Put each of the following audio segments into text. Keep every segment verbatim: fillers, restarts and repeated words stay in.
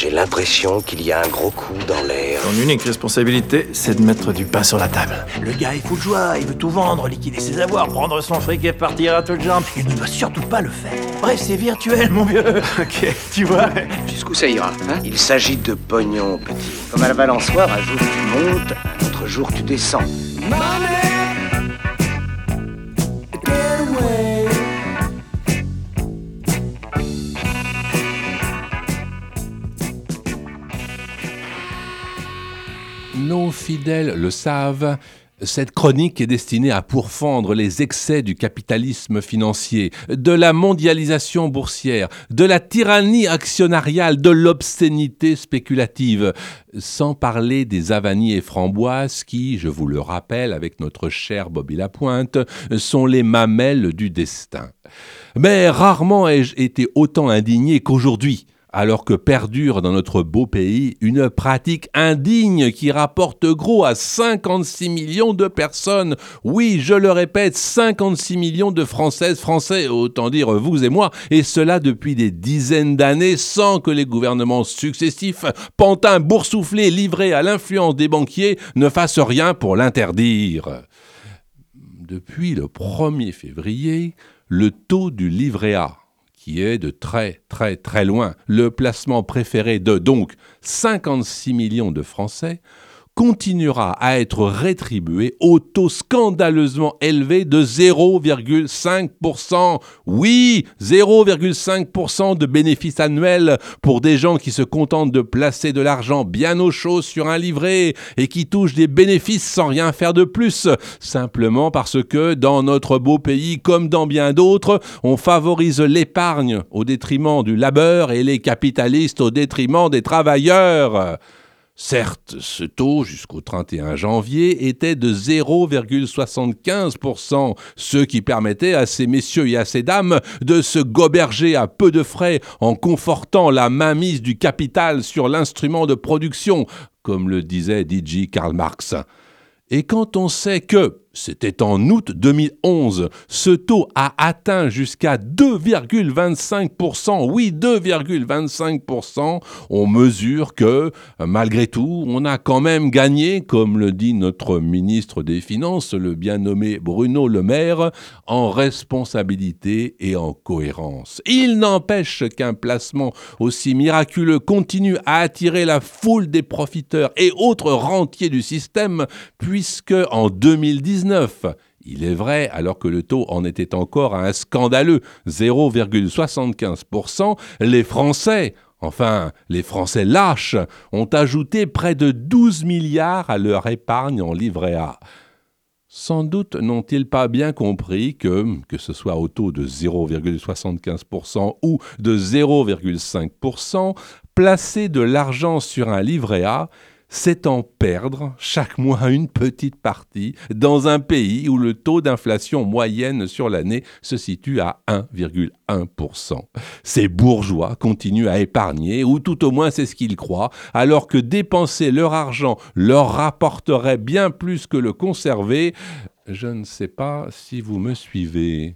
J'ai l'impression qu'il y a un gros coup dans l'air. Ton unique responsabilité, c'est de mettre du pain sur la table. Le gars est fou de joie, il veut tout vendre, liquider ses avoirs, prendre son fric et partir à toutes jambes. Il ne doit surtout pas le faire. Bref, c'est virtuel, mon vieux. Ok, tu vois. Jusqu'où ça ira, hein? Il s'agit de pognon, petit. Comme à la balançoire, un jour tu montes, un autre jour tu descends. Nos fidèles le savent, cette chronique est destinée à pourfendre les excès du capitalisme financier, de la mondialisation boursière, de la tyrannie actionnariale, de l'obscénité spéculative, sans parler des avanies et framboises qui, je vous le rappelle avec notre cher Bobby Lapointe, sont les mamelles du destin. Mais rarement ai-je été autant indigné qu'aujourd'hui, alors que perdure dans notre beau pays une pratique indigne qui rapporte gros à cinquante-six millions de personnes. Oui, je le répète, cinquante-six millions de Françaises, Français, autant dire vous et moi, et cela depuis des dizaines d'années sans que les gouvernements successifs, pantins boursouflés livrés à l'influence des banquiers, ne fassent rien pour l'interdire. Depuis le premier février, le taux du livret A, qui est de très très très loin le placement préféré de donc cinquante-six millions de Français, continuera à être rétribué au taux scandaleusement élevé de zéro virgule cinq pour cent. Oui, zéro virgule cinq pour cent de bénéfices annuels pour des gens qui se contentent de placer de l'argent bien au chaud sur un livret et qui touchent des bénéfices sans rien faire de plus, simplement parce que dans notre beau pays, comme dans bien d'autres, on favorise l'épargne au détriment du labeur et les capitalistes au détriment des travailleurs. Certes, ce taux, jusqu'au trente et un janvier, était de zéro virgule soixante-quinze pour cent, ce qui permettait à ces messieurs et à ces dames de se goberger à peu de frais en confortant la mainmise du capital sur l'instrument de production, comme le disait D J Karl Marx. Et quand on sait que, c'était en août deux mille onze, ce taux a atteint jusqu'à deux virgule vingt-cinq pour cent, oui, deux virgule vingt-cinq pour cent, on mesure que, malgré tout, on a quand même gagné, comme le dit notre ministre des Finances, le bien nommé Bruno Le Maire, en responsabilité et en cohérence. Il n'empêche qu'un placement aussi miraculeux continue à attirer la foule des profiteurs et autres rentiers du système, puisque en deux mille dix-neuf, il est vrai, alors que le taux en était encore à un scandaleux zéro virgule soixante-quinze pour cent, les Français, enfin les Français lâches, ont ajouté près de douze milliards à leur épargne en livret A. Sans doute n'ont-ils pas bien compris que, que ce soit au taux de zéro virgule soixante-quinze pour cent ou de zéro virgule cinq pour cent, placer de l'argent sur un livret A, c'est en perdre chaque mois une petite partie dans un pays où le taux d'inflation moyenne sur l'année se situe à un virgule un pour cent. Ces bourgeois continuent à épargner, ou tout au moins c'est ce qu'ils croient, alors que dépenser leur argent leur rapporterait bien plus que le conserver. Je ne sais pas si vous me suivez.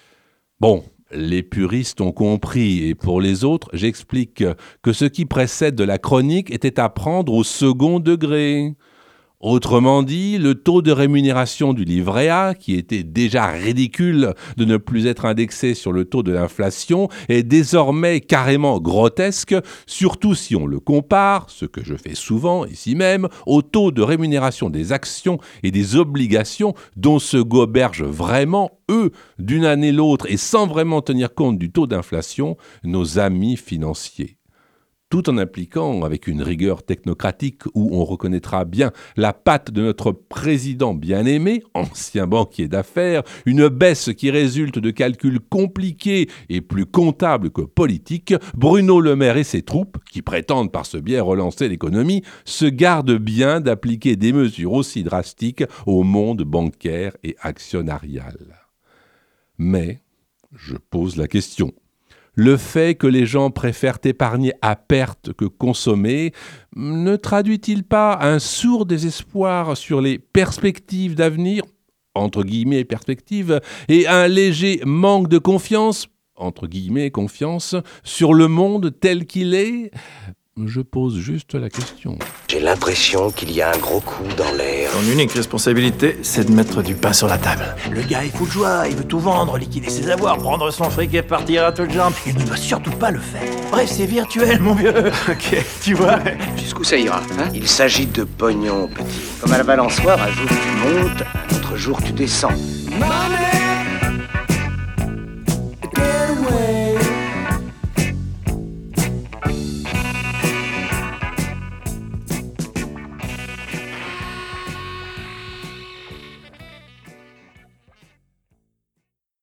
Bon. Les puristes ont compris, et pour les autres, j'explique que ce qui précède de la chronique était à prendre au second degré. Autrement dit, le taux de rémunération du livret A, qui était déjà ridicule de ne plus être indexé sur le taux de l'inflation, est désormais carrément grotesque, surtout si on le compare, ce que je fais souvent ici même, au taux de rémunération des actions et des obligations dont se gobergent vraiment, eux, d'une année l'autre et sans vraiment tenir compte du taux d'inflation, nos amis financiers. Tout en appliquant avec une rigueur technocratique où on reconnaîtra bien la patte de notre président bien-aimé, ancien banquier d'affaires, une baisse qui résulte de calculs compliqués et plus comptables que politiques, Bruno Le Maire et ses troupes, qui prétendent par ce biais relancer l'économie, se gardent bien d'appliquer des mesures aussi drastiques au monde bancaire et actionnarial. Mais, je pose la question. Le fait que les gens préfèrent épargner à perte que consommer ne traduit-il pas un sourd désespoir sur les perspectives d'avenir, entre guillemets perspectives, et un léger manque de confiance, entre guillemets confiance, sur le monde tel qu'il est ? Je pose juste la question. J'ai l'impression qu'il y a un gros coup dans l'air. Ton unique responsabilité, c'est de mettre du pain sur la table. Le gars est fou de joie, il veut tout vendre, liquider ses avoirs, prendre son fric et partir à toutes jambes. Il ne doit surtout pas le faire. Bref, c'est virtuel, mon vieux. Ok, tu vois. Jusqu'où ça ira, hein? Il s'agit de pognon, petit. Comme à la balançoire, un jour tu montes, un autre jour tu descends.